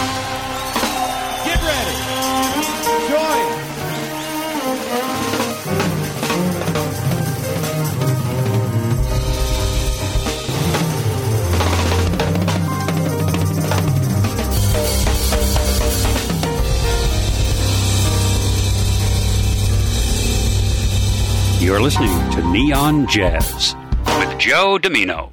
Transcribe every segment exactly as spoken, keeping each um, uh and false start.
Get ready. Join. You're listening to Neon Jazz with Joe Domino.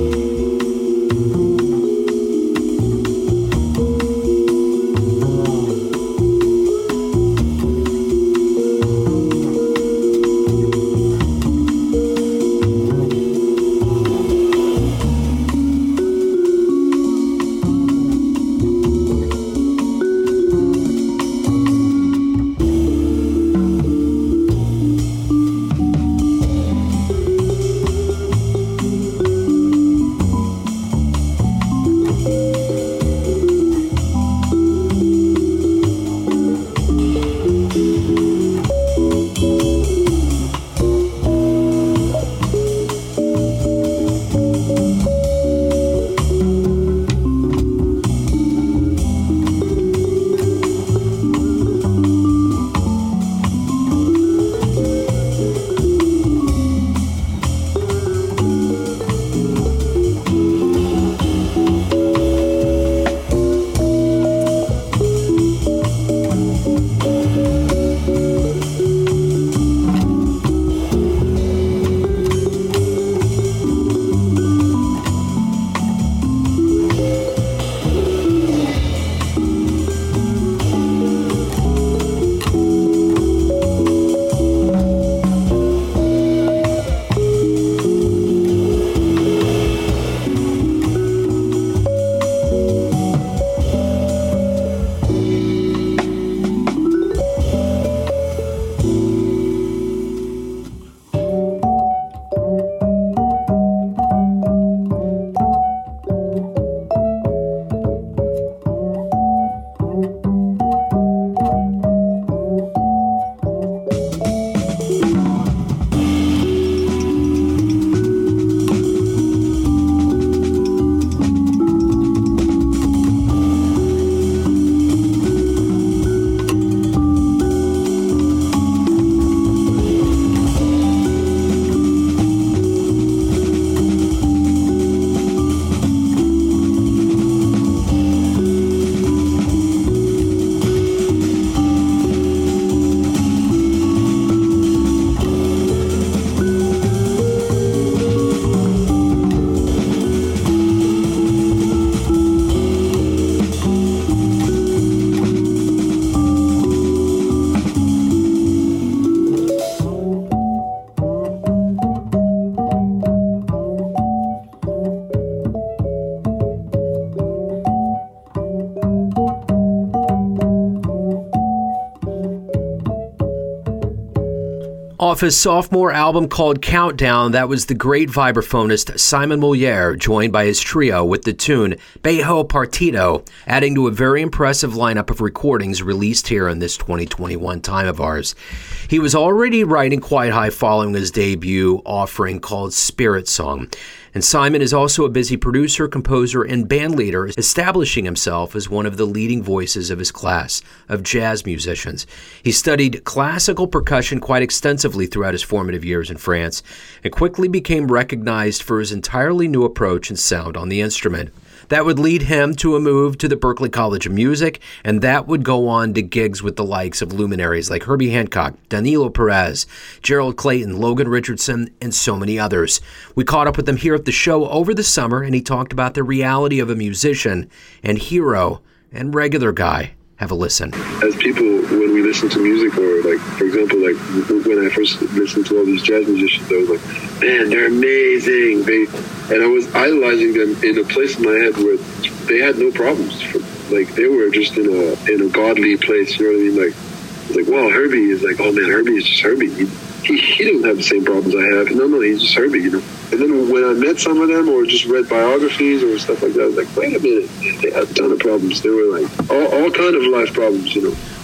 Off his sophomore album called Countdown, that was the great vibraphonist Simon Moliere, joined by his trio with the tune Bajo Partido, adding to a very impressive lineup of recordings released here in this twenty twenty-one time of ours. He was already writing quite high following his debut offering called Spirit Song. And Simon is also a busy producer, composer, and band leader, establishing himself as one of the leading voices of his class of jazz musicians. He studied classical percussion quite extensively throughout his formative years in France, and quickly became recognized for his entirely new approach and sound on the instrument. That would lead him to a move to the Berklee College of Music, and that would go on to gigs with the likes of luminaries like Herbie Hancock, Danilo Perez, Gerald Clayton, Logan Richardson, and so many others. We caught up with him here at the show over the summer, and he talked about the reality of a musician and hero and regular guy. Have a listen. As people, when we listen to music, or like, for example, like when I first listened to all these jazz musicians, I was like, man, they're amazing. They, and I was idolizing them in a place in my head where they had no problems. Like, they were just in a in a godly place, you know what I mean? Like, it's like, wow, Herbie is like, oh man, Herbie is just Herbie. He, he, he doesn't have the same problems I have. No, no, he's just Herbie, you know? And then when I met some of them, or just read biographies or stuff like that, I was like, wait a minute, they had a ton of problems. They were like, all, all kind of life problems, you know?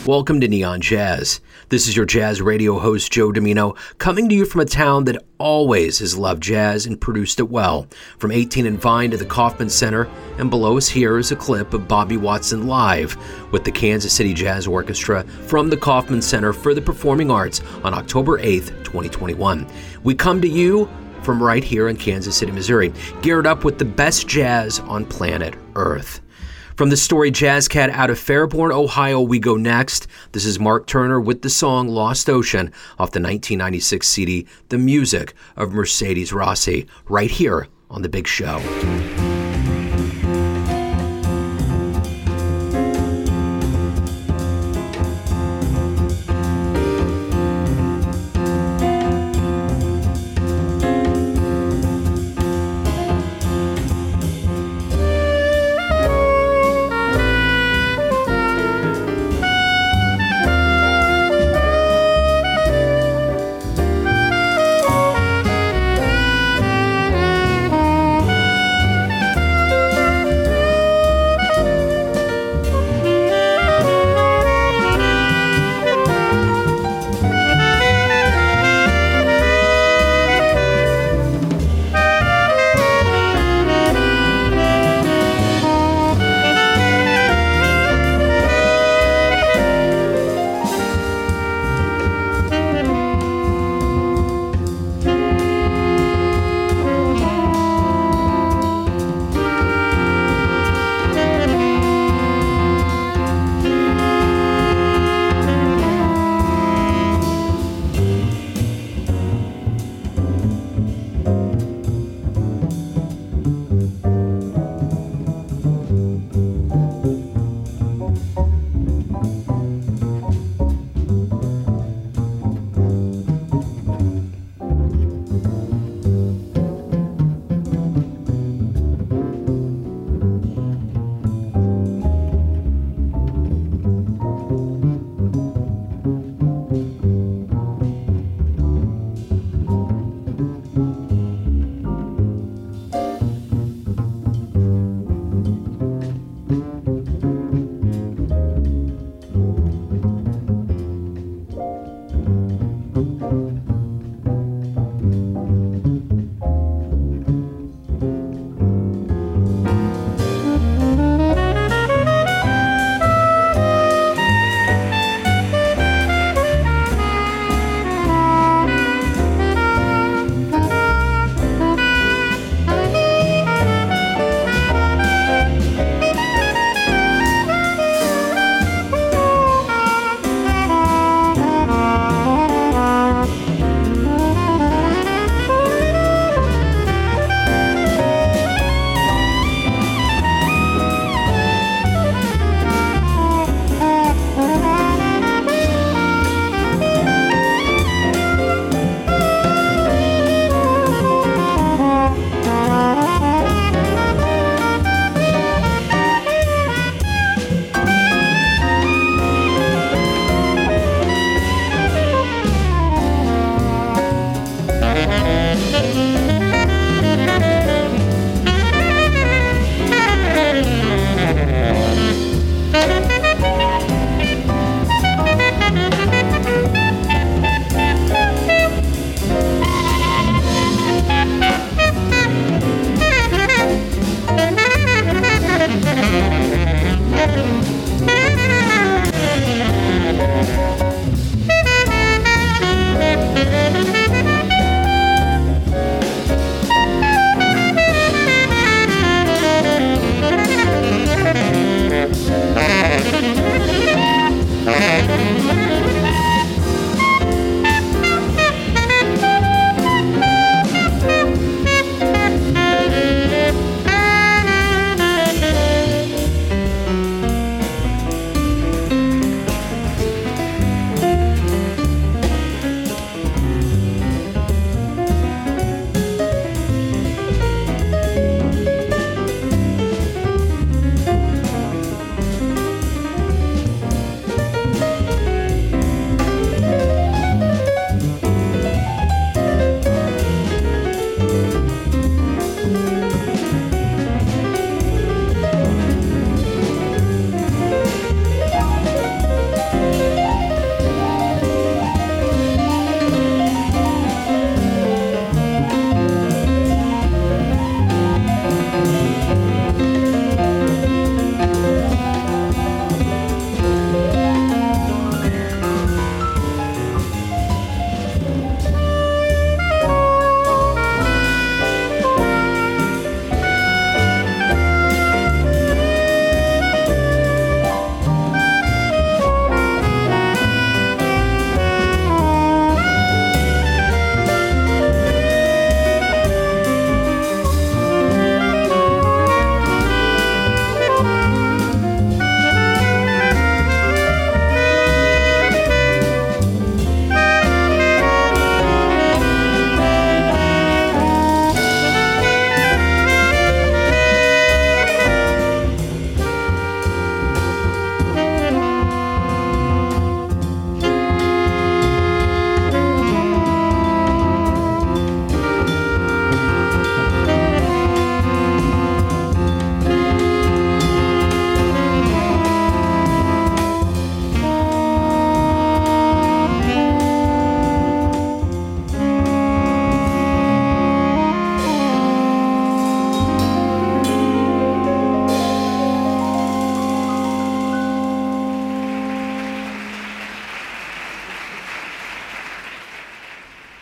Welcome to Neon Jazz. This is your jazz radio host, Joe Domino, coming to you from a town that always has loved jazz and produced it well. From eighteen and Vine to the Kauffman Center, and below us here is a clip of Bobby Watson live with the Kansas City Jazz Orchestra from the Kauffman Center for the Performing Arts on October eighth, twenty twenty-one. We come to you from right here in Kansas City, Missouri, geared up with the best jazz on planet Earth. From the storied Jazz Cat out of Fairborn, Ohio, we go next. This is Mark Turner with the song Lost Ocean off the nineteen ninety-six C D, The Music of Mercedes Rossi, right here on The Big Show.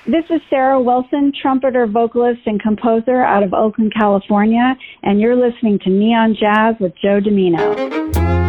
This is Sarah Wilson, trumpeter, vocalist, and composer out of Oakland, California, and you're listening to Neon Jazz with Joe Domino.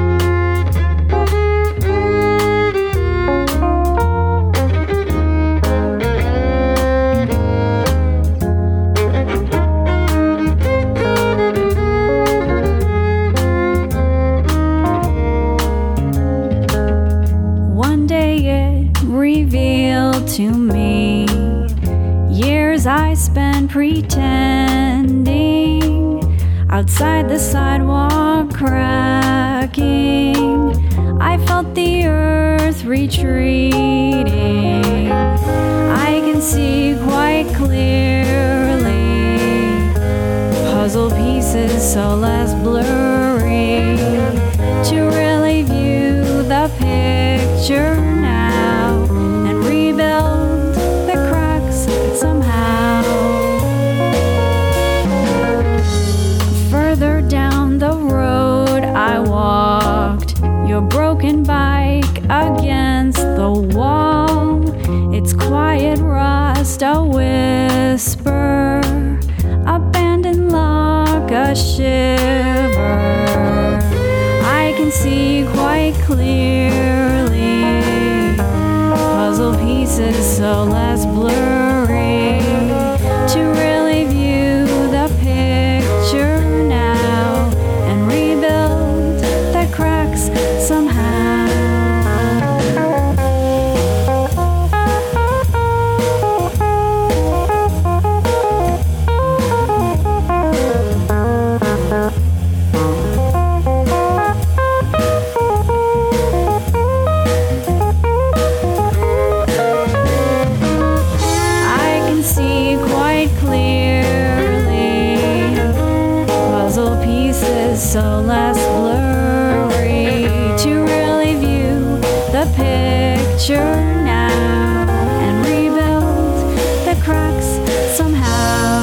Revealed to me years I spent pretending outside the sidewalk cracking. I felt the earth retreating. I can see quite clearly puzzle pieces so less blurry to really view the picture now and rebuild the cracks somehow. Further down the road I walked, your broken bike against the wall, its quiet rust a whisper, abandoned lock a shiver. I can see quite clearly puzzle pieces so less blurry to really view the picture now and rebuild the cracks somehow. So less blurry to really view the picture now and rebuild the cracks somehow.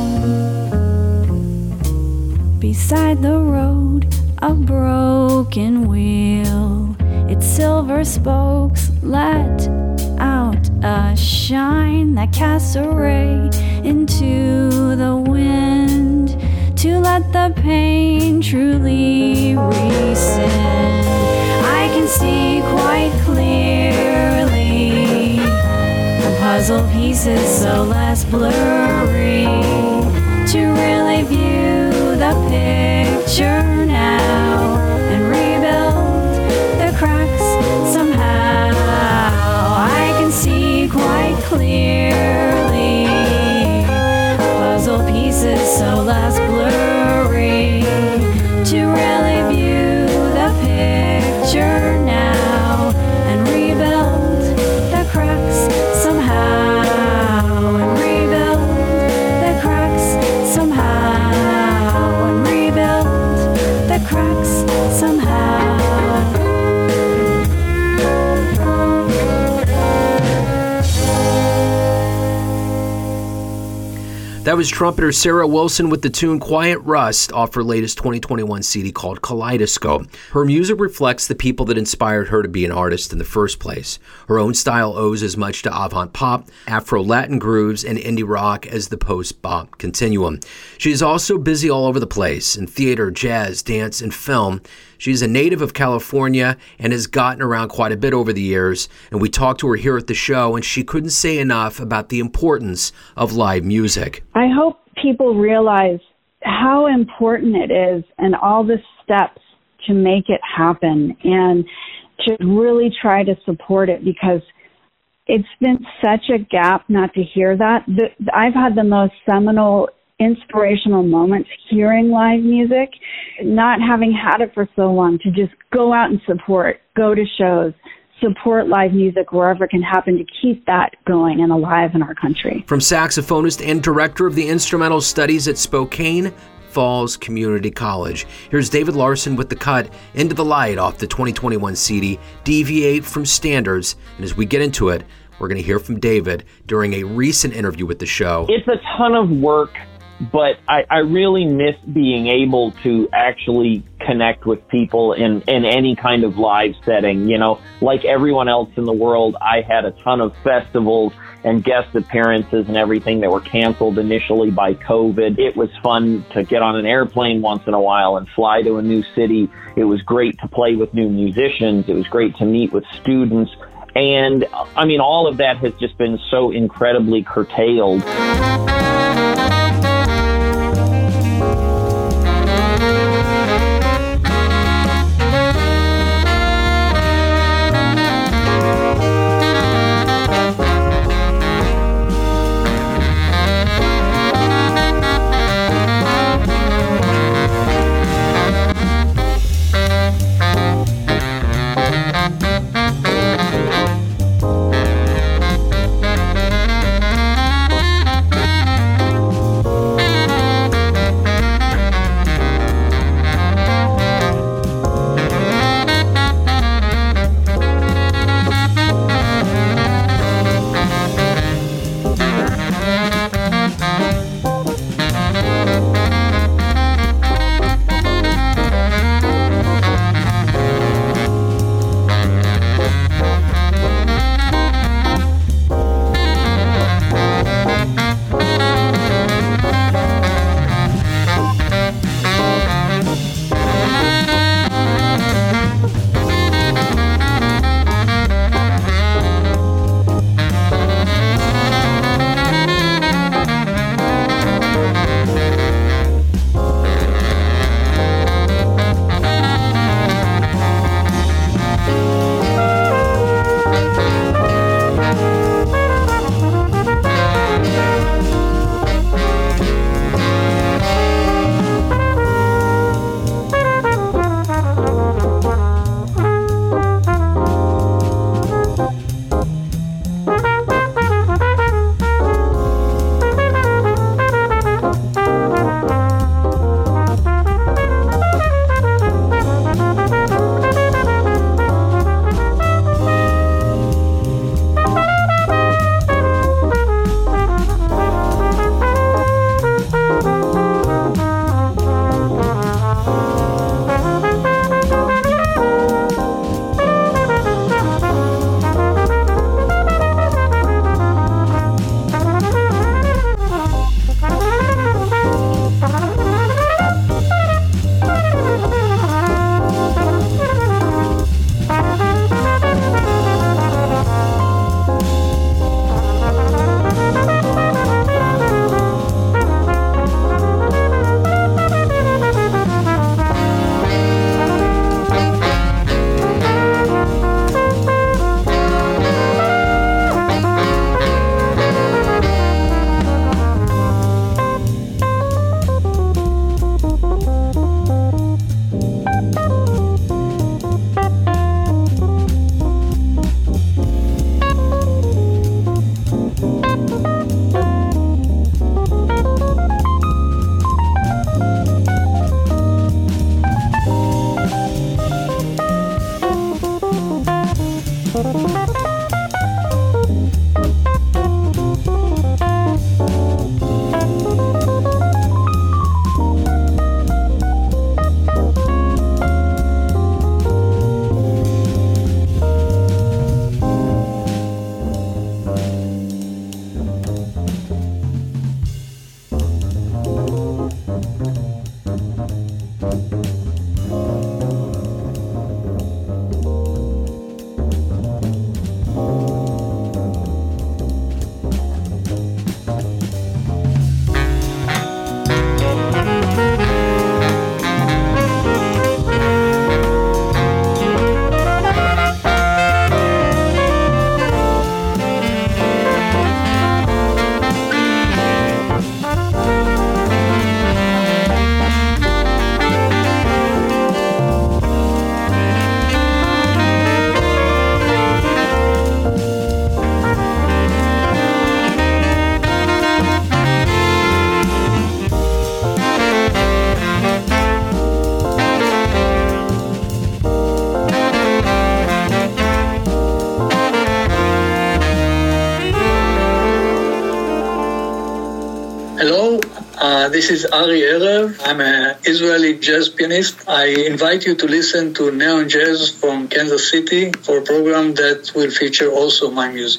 Beside the road, a broken wheel, its silver spokes let out a shine that casts a ray into the wind to let the pain truly rescind. I can see quite clearly the puzzle pieces so less blurry to really view the picture now and rebuild the cracks somehow. I can see quite clearly puzzle pieces so less blurry to really view the picture now and rebuild the cracks somehow and rebuild the cracks somehow and rebuild the cracks somehow. That was trumpeter Sarah Wilson with the tune Quiet Rust off her latest twenty twenty-one C D called Kaleidoscope. Her music reflects the people that inspired her to be an artist in the first place. Her own style owes as much to avant-pop, Afro-Latin grooves, and indie rock as the post-bop continuum. She is also busy all over the place in theater, jazz, dance, and film. She's a native of California and has gotten around quite a bit over the years, and we talked to her here at the show, and she couldn't say enough about the importance of live music. I hope people realize how important it is and all the steps to make it happen and to really try to support it, because it's been such a gap not to hear that. The, I've had the most seminal inspirational moments hearing live music, not having had it for so long, to just go out and support, go to shows, support live music wherever it can happen to keep that going and alive in our country. From saxophonist and director of the instrumental studies at Spokane Falls Community College, here's David Larson with the cut Into the Light off the twenty twenty-one C D, Deviate from Standards. And as we get into it, we're going to hear from David during a recent interview with the show. It's a ton of work, but I, I really miss being able to actually connect with people in, in any kind of live setting. You know, like everyone else in the world, I had a ton of festivals and guest appearances and everything that were canceled initially by COVID. It was fun to get on an airplane once in a while and fly to a new city. It was great to play with new musicians. It was great to meet with students. And I mean, all of that has just been so incredibly curtailed. Uh, this is Ari Erev. I'm an Israeli jazz pianist. I invite you to listen to Neon Jazz from Kansas City for a program that will feature also my music.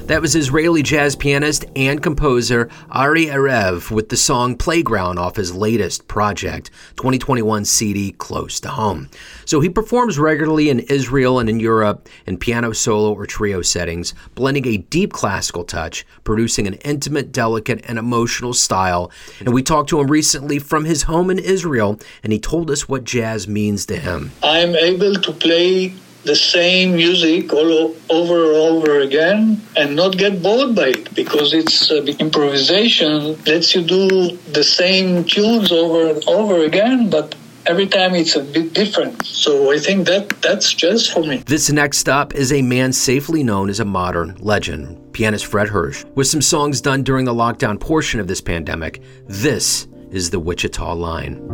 That was Israeli jazz pianist and composer Ari Erev with the song Playground off his latest project, twenty twenty-one C D Close to Home. So he performs regularly in Israel and in Europe in piano solo or trio settings, blending a deep classical touch, producing an intimate, delicate, and emotional style. And we talked to him recently from his home in Israel, and he told us what jazz means to him. I'm able to play the same music all over and over again and not get bored by it, because it's uh, improvisation lets you do the same tunes over and over again, but every time it's a bit different. So I think that that's jazz for me. This next up is a man safely known as a modern legend, pianist Fred Hersch, with some songs done during the lockdown portion of this pandemic. This is the Wichita Line.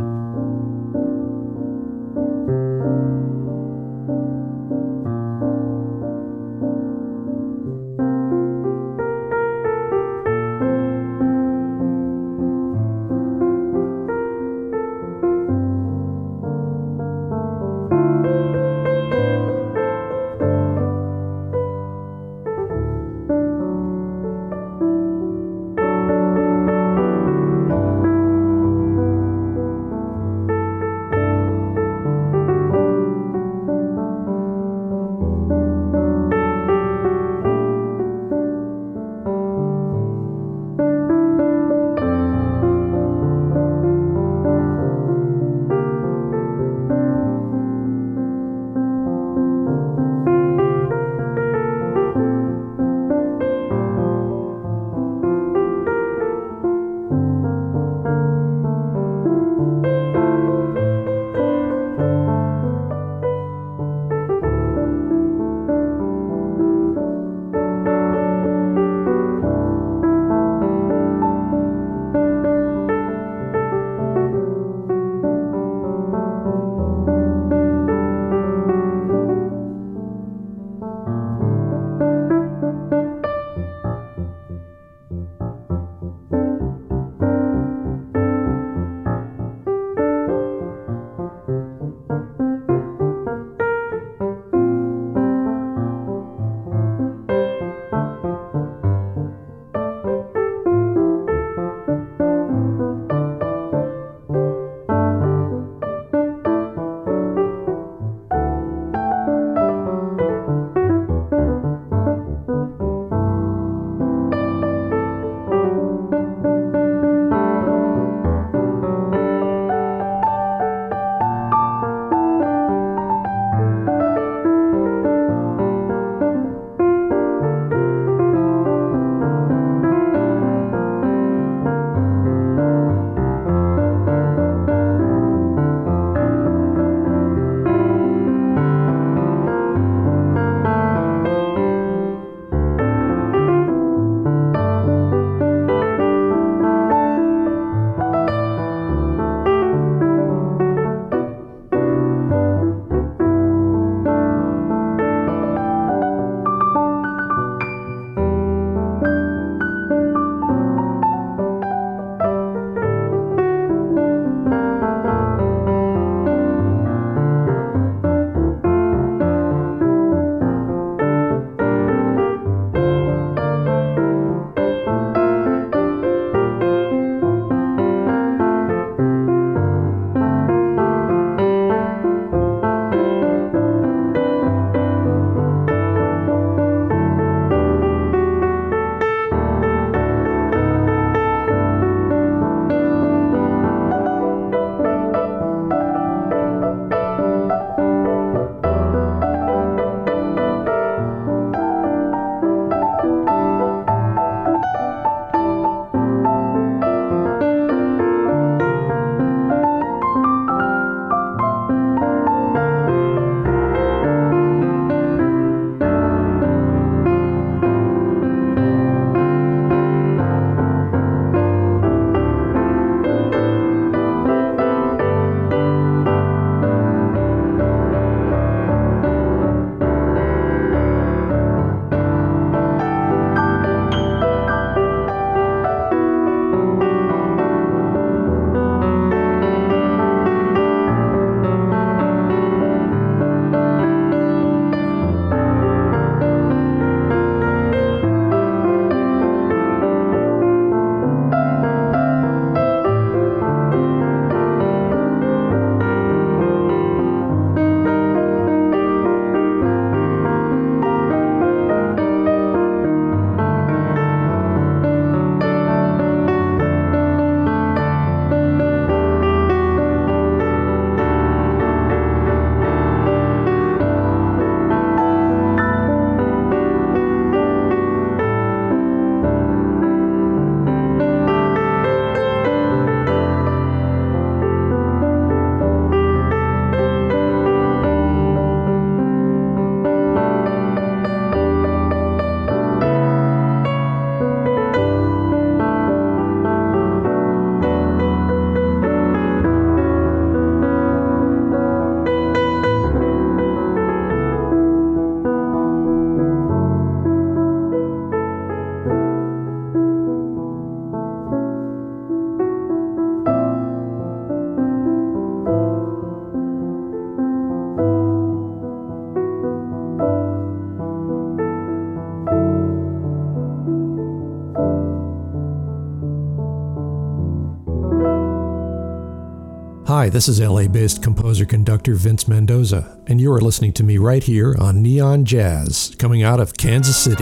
Hi, this is L A-based composer-conductor Vince Mendoza, and you are listening to me right here on Neon Jazz, coming out of Kansas City.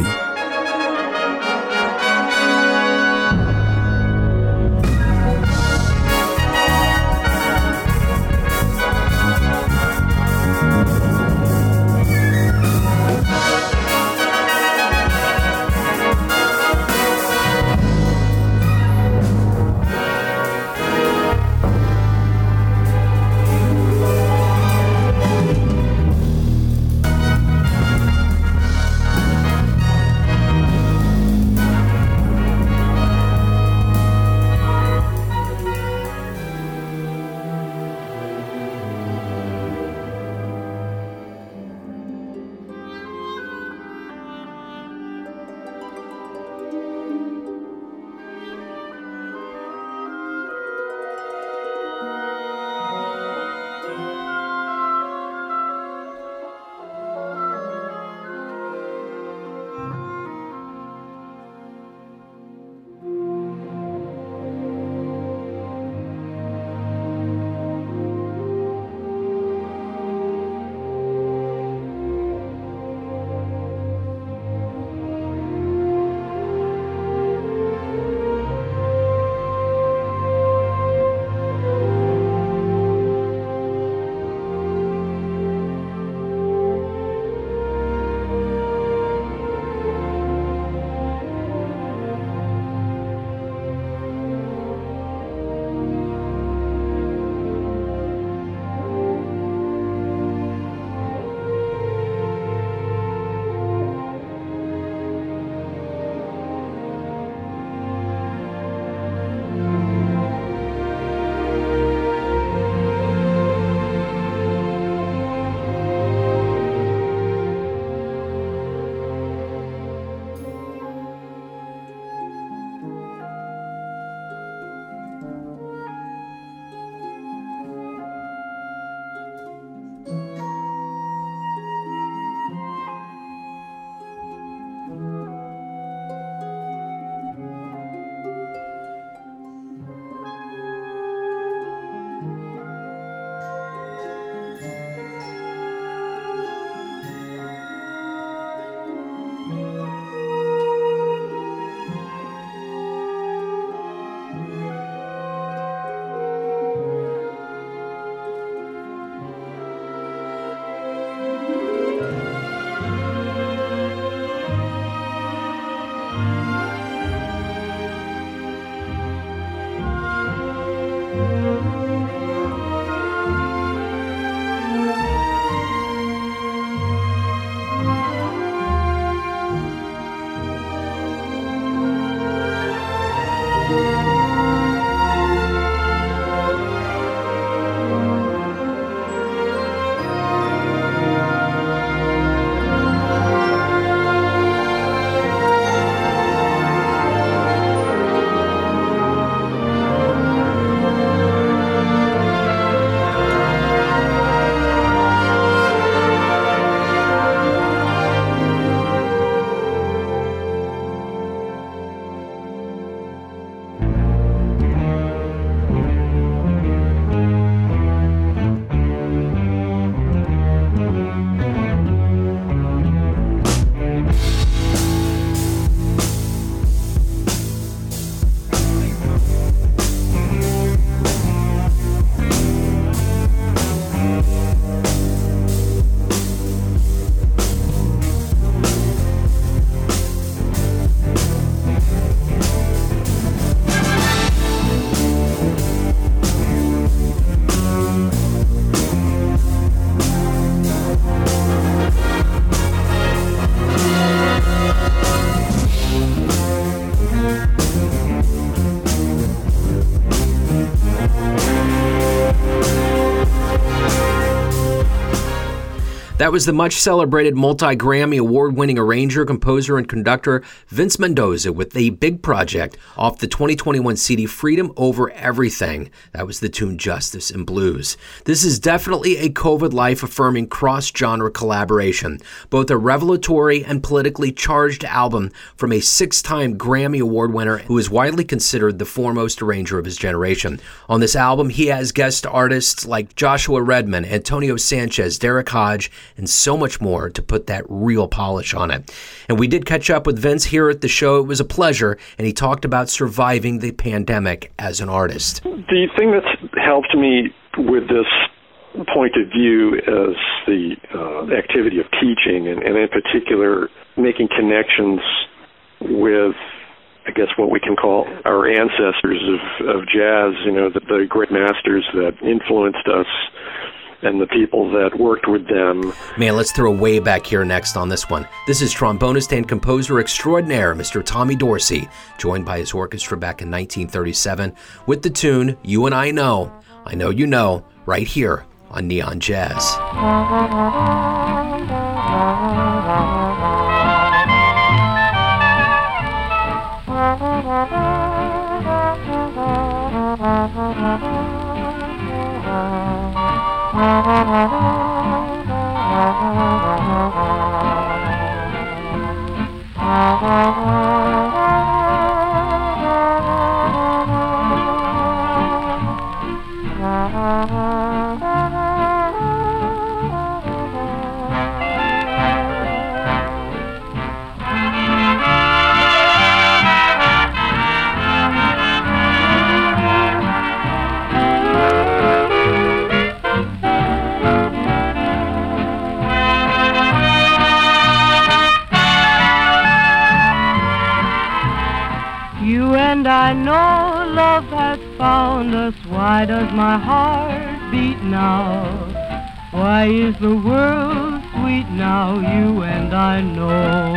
That was the much-celebrated multi-Grammy award-winning arranger, composer, and conductor Vince Mendoza with a big project off the twenty twenty-one C D Freedom Over Everything. That was the tune Justice and Blues. This is definitely a COVID life-affirming cross-genre collaboration, both a revelatory and politically charged album from a six-time Grammy Award winner who is widely considered the foremost arranger of his generation. On this album, he has guest artists like Joshua Redman, Antonio Sanchez, Derek Hodge, and so much more to put that real polish on it. And we did catch up with Vince here at the show. It was a pleasure, and he talked about surviving the pandemic as an artist. The thing that's helped me with this point of view is the uh, activity of teaching, and, and in particular, making connections with, I guess, what we can call our ancestors of, of jazz, you know, the, the great masters that influenced us and the people that worked with them. Man, let's throw way back here next on this one. This is trombonist and composer extraordinaire, Mister Tommy Dorsey, joined by his orchestra back in nineteen thirty-seven with the tune You and I Know, I Know You Know, right here on Neon Jazz. And I know love has found us. Why does my heart beat now? Why is the world sweet now? You and I know.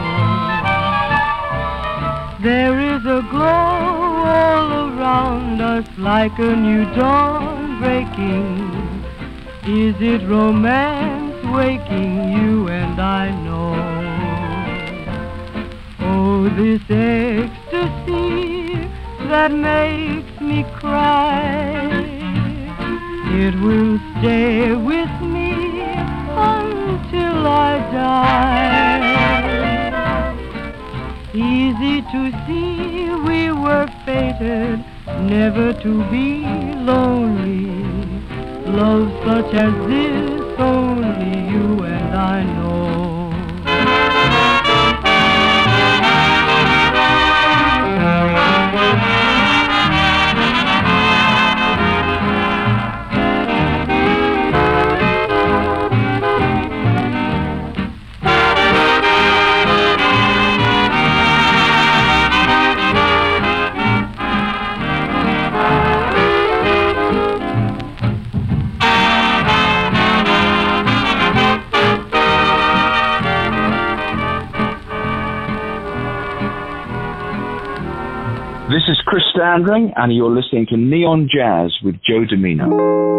There is a glow all around us like a new dawn breaking. Is it romance waking? You and I know. Oh, this ecstasy that makes me cry, it will stay with me until I die. Easy to see we were fated never to be lonely. Love such as this only you and I know. This is Chris Standring, and you're listening to Neon Jazz with Joe Domino.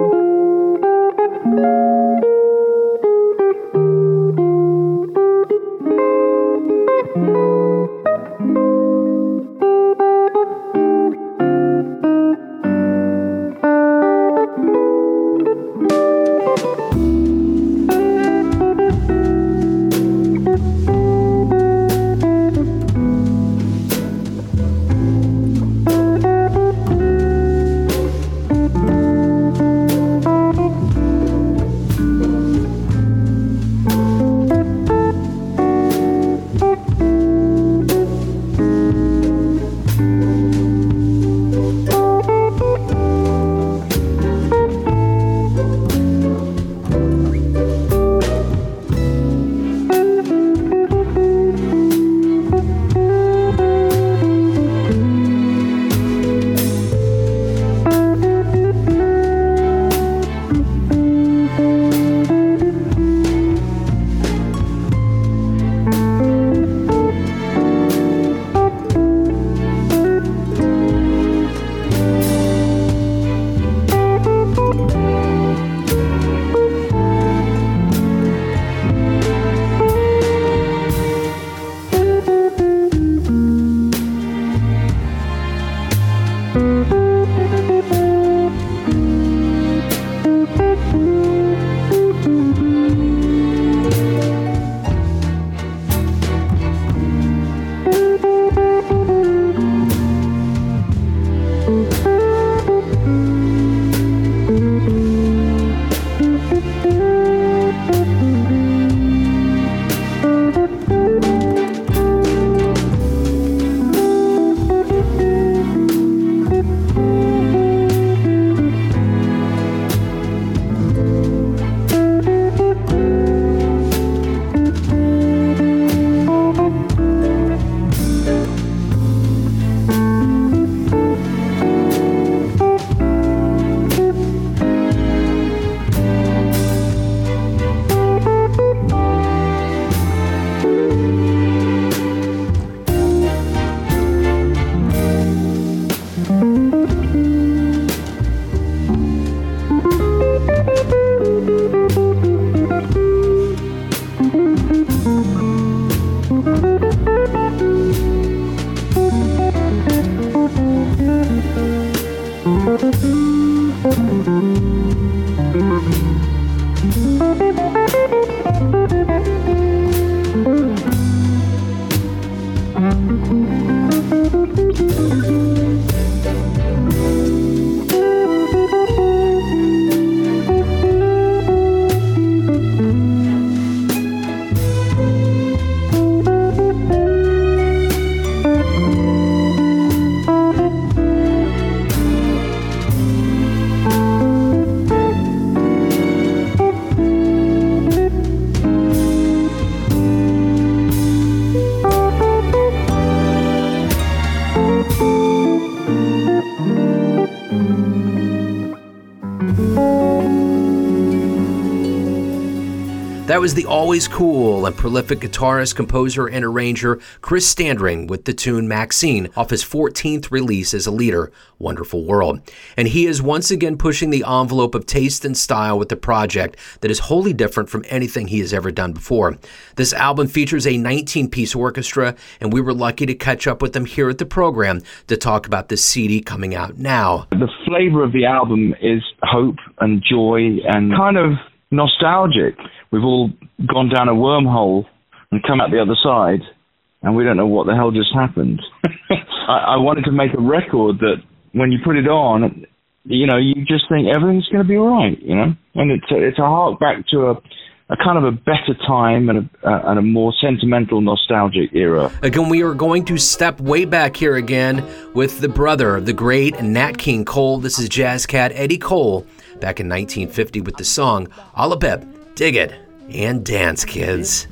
That was the always cool and prolific guitarist, composer, and arranger Chris Standring with the tune Maxine off his fourteenth release as a leader, Wonderful World. And he is once again pushing the envelope of taste and style with the project that is wholly different from anything he has ever done before. This album features a nineteen-piece orchestra, and we were lucky to catch up with them here at the program to talk about this C D coming out now. The flavor of the album is hope and joy and kind of nostalgic. We've all gone down a wormhole and come out the other side, and we don't know what the hell just happened. I, I wanted to make a record that when you put it on, you know, you just think everything's going to be all right, you know? And it's a, it's a hark back to a, a kind of a better time and a, uh, and a more sentimental, nostalgic era. Again, we are going to step way back here again with the brother of the great Nat King Cole. This is jazz cat Eddie Cole back in nineteen fifty with the song Alla Bip. Dig it and dance, kids.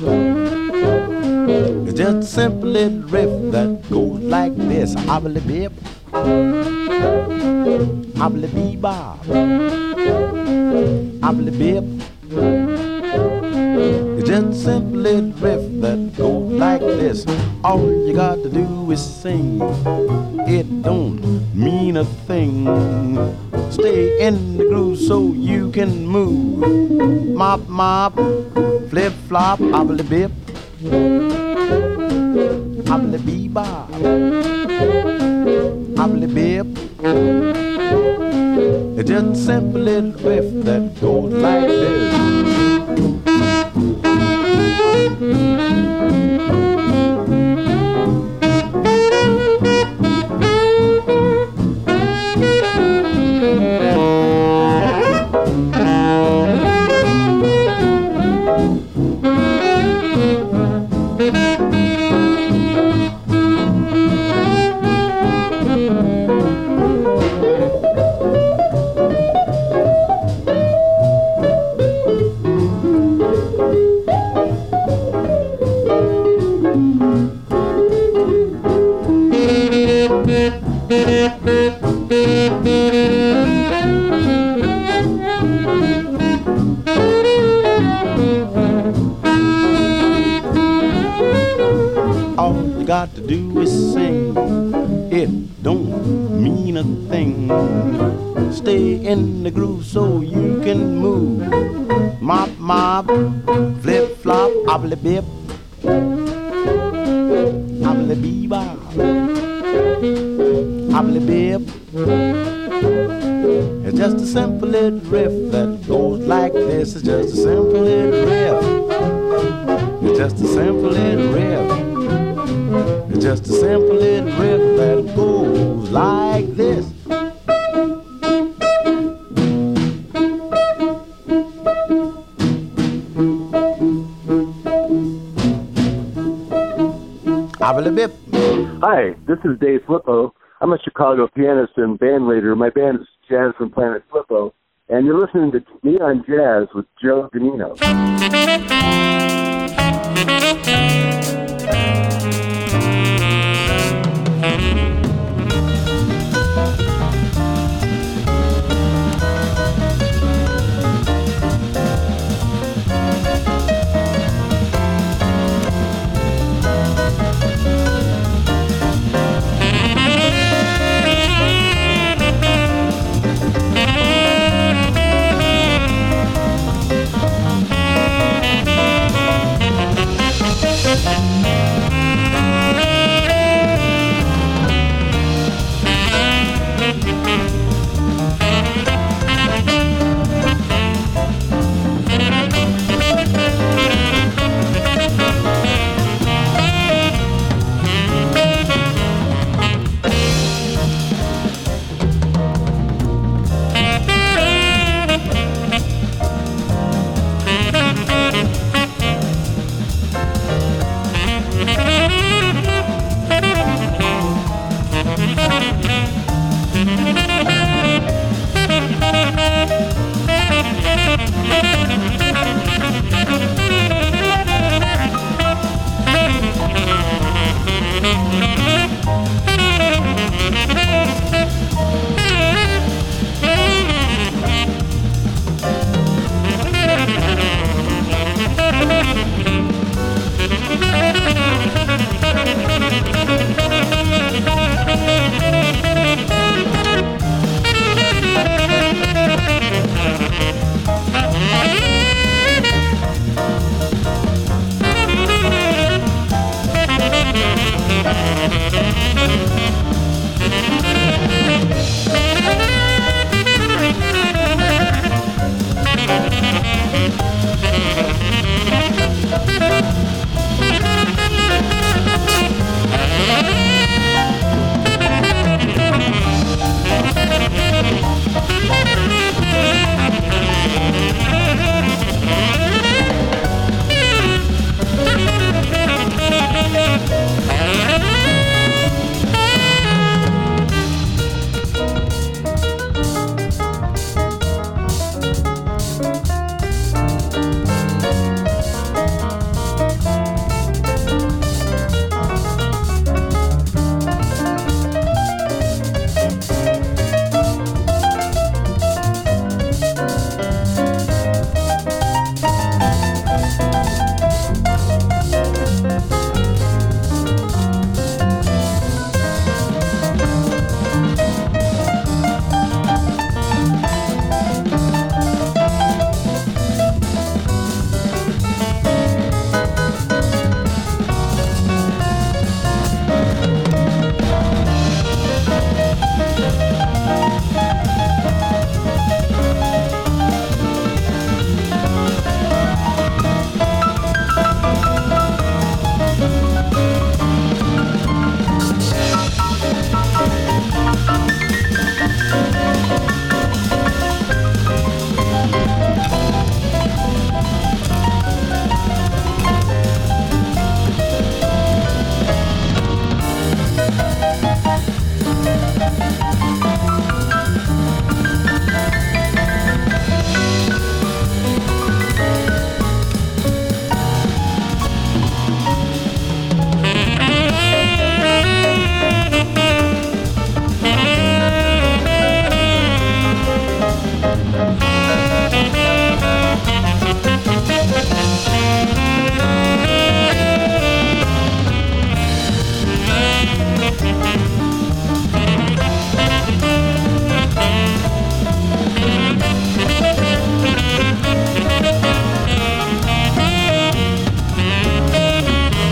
It's just a simple little riff that goes like this. Hobbly bip, hobbly bebop, hobbly bip. It's just a simple little riff that goes like this. All you got to do is sing. It don't mean a thing. Stay in the groove so you can move. Mop, mop, flip, flop, hobbly bip, hobbly bebop, hobbly bip. It's just a simple little riff that goes like this. Got to do is sing. It don't mean a thing. Stay in the groove so you can move. Mop, mop, flip, flop, hobbly bip, hobbly bebop, hobbly bip. It's just a simple little riff that goes like this. It's just a simple little riff. It's just a simple little riff. It's just a simple little riff that goes like this. Hi, this is Dave Flippo. I'm a Chicago pianist and band leader. My band is Jazz from Planet Flippo, and you're listening to Neon Jazz with Joe Ganino.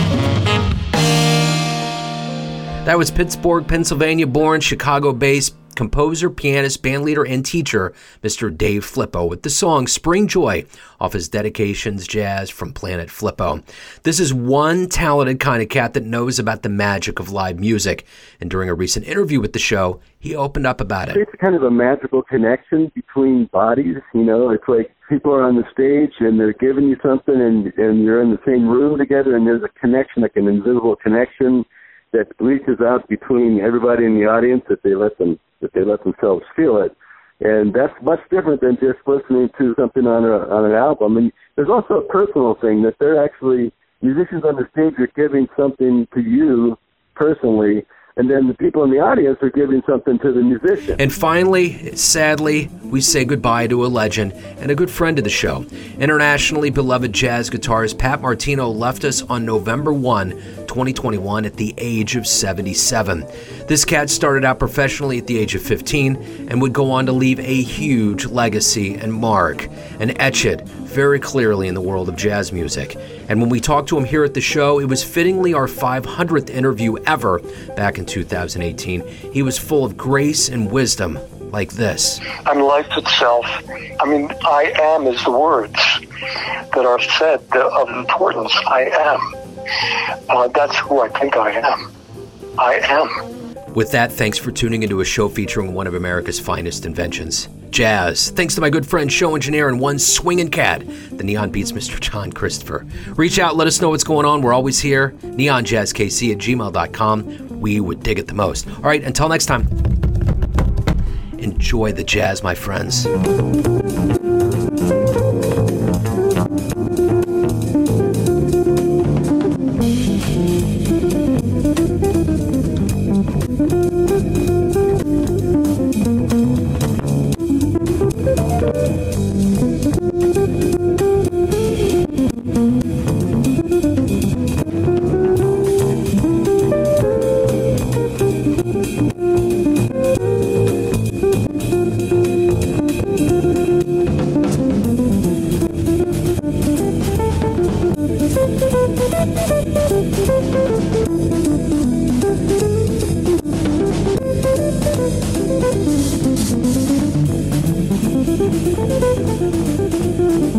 That was Pittsburgh, Pennsylvania-born, Chicago-based composer, pianist, bandleader, and teacher, Mister Dave Flippo, with the song Spring Joy off his Dedications Jazz from Planet Flippo. This is one talented kind of cat that knows about the magic of live music, and during a recent interview with the show, he opened up about it. It's kind of a magical connection between bodies, you know, it's like people are on the stage and they're giving you something and, and you're in the same room together and there's a connection, like an invisible connection that reaches out between everybody in the audience that they let them that they let themselves feel it. And that's much different than just listening to something on a on an album. And there's also a personal thing that they're actually, musicians on the stage are giving something to you personally, and then the people in the audience are giving something to the musician. And finally, sadly, we say goodbye to a legend and a good friend of the show. Internationally beloved jazz guitarist Pat Martino left us on November first, twenty twenty-one at the age of seventy-seven. This cat started out professionally at the age of fifteen and would go on to leave a huge legacy and mark and etch it very clearly in the world of jazz music. And when we talked to him here at the show, it was fittingly our five hundredth interview ever back in two thousand eighteen. He was full of grace and wisdom like this. And life itself, I mean, I am is the words that are said of importance. I am. Uh, that's who I think I am. I am. With that, thanks for tuning into a show featuring one of America's finest inventions, jazz. Thanks to my good friend, show engineer, and one swinging cat, the Neon Beats Mister John Christopher. Reach out, let us know what's going on. We're always here. neon jazz k c at gmail dot com. We would dig it the most. All right, until next time, enjoy the jazz, my friends.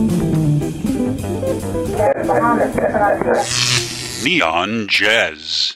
Neon Jazz.